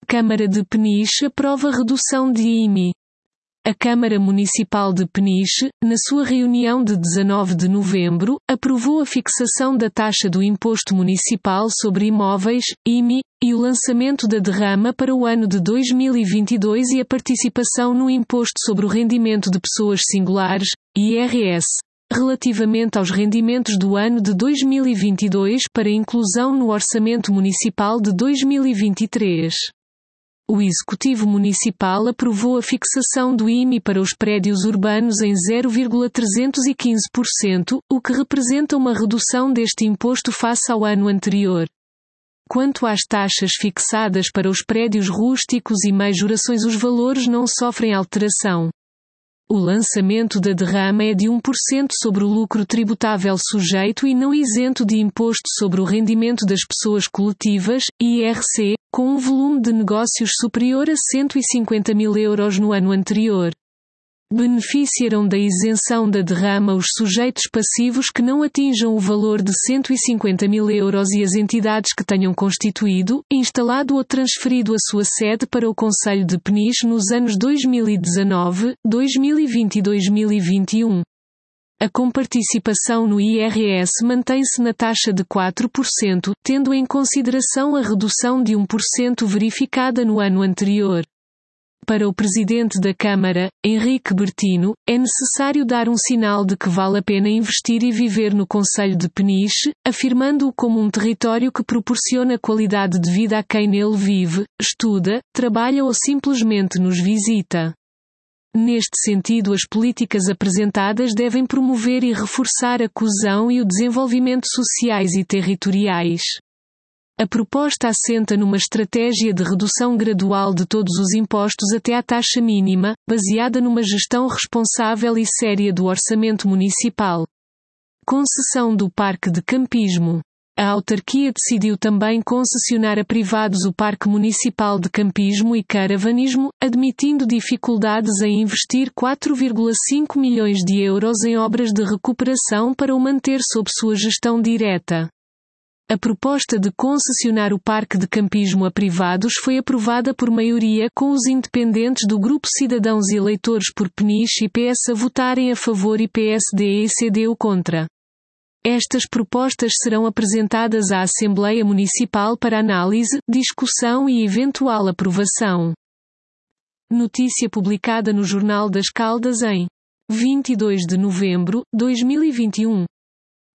Câmara de Peniche aprova redução de IMI. A Câmara Municipal de Peniche, na sua reunião de 19 de novembro, aprovou a fixação da taxa do Imposto Municipal sobre Imóveis, IMI, e o lançamento da derrama para o ano de 2022 e a participação no Imposto sobre o Rendimento de Pessoas Singulares, IRS, relativamente aos rendimentos do ano de 2022 para inclusão no Orçamento Municipal de 2023. O Executivo Municipal aprovou a fixação do IMI para os prédios urbanos em 0,315%, o que representa uma redução deste imposto face ao ano anterior. Quanto às taxas fixadas para os prédios rústicos e majorações, os valores não sofrem alteração. O lançamento da derrama é de 1% sobre o lucro tributável sujeito e não isento de imposto sobre o rendimento das pessoas coletivas, IRC, com um volume de negócios superior a 150 mil euros no ano anterior. Beneficiarão da isenção da derrama os sujeitos passivos que não atinjam o valor de 150 mil euros e as entidades que tenham constituído, instalado ou transferido a sua sede para o concelho de Peniche nos anos 2019, 2020 e 2021. A comparticipação no IRS mantém-se na taxa de 4%, tendo em consideração a redução de 1% verificada no ano anterior. Para o Presidente da Câmara, Henrique Bertino, é necessário dar um sinal de que vale a pena investir e viver no concelho de Peniche, afirmando-o como um território que proporciona qualidade de vida a quem nele vive, estuda, trabalha ou simplesmente nos visita. Neste sentido, as políticas apresentadas devem promover e reforçar a coesão e o desenvolvimento sociais e territoriais. A proposta assenta numa estratégia de redução gradual de todos os impostos até à taxa mínima, baseada numa gestão responsável e séria do orçamento municipal. Concessão do Parque de Campismo. A autarquia decidiu também concessionar a privados o Parque Municipal de Campismo e Caravanismo, admitindo dificuldades em investir 4,5 milhões de euros em obras de recuperação para o manter sob sua gestão direta. A proposta de concessionar o Parque de Campismo a privados foi aprovada por maioria, com os independentes do Grupo Cidadãos Eleitores por Peniche e PS a votarem a favor e PSD e CDU contra. Estas propostas serão apresentadas à Assembleia Municipal para análise, discussão e eventual aprovação. Notícia publicada no Jornal das Caldas em 22 de novembro, 2021.